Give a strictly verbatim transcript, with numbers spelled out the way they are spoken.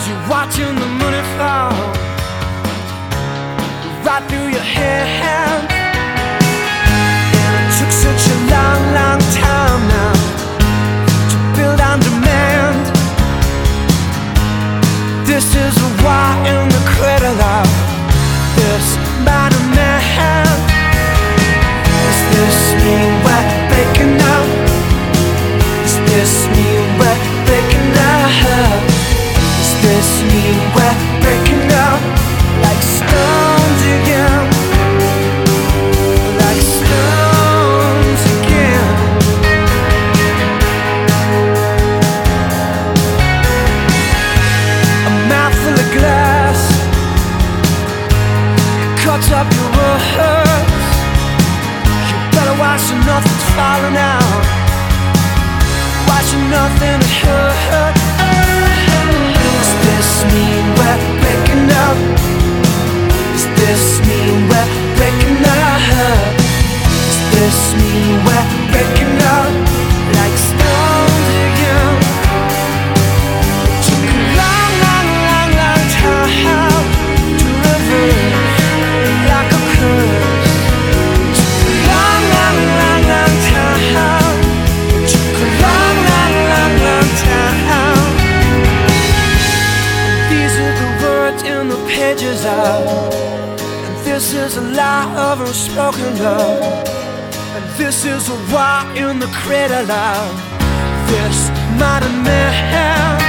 you're watching the money fall right through your hand. And it took such a long, long time now to build on demand. This is a war in the cradle of this modern man. Does this mean we're breaking up? Does this mean we're breaking up? Does this mean we're breaking up like stones again? Like stones again. A mouthful of glass cuts up your words. You better watch so nothing's falling out. Watching nothing that hurt. Does this mean we're breaking up? Does this mean we're breaking up? Does this mean we're breaking up like stones again? It took a long, long, long, long time to reverse like a curse. It took a long, long, long, long time. It took a long, long, long, long time. These are the words in the pages of, and this is a lot of unspoken love. And this is a war in the cradle of this modern man.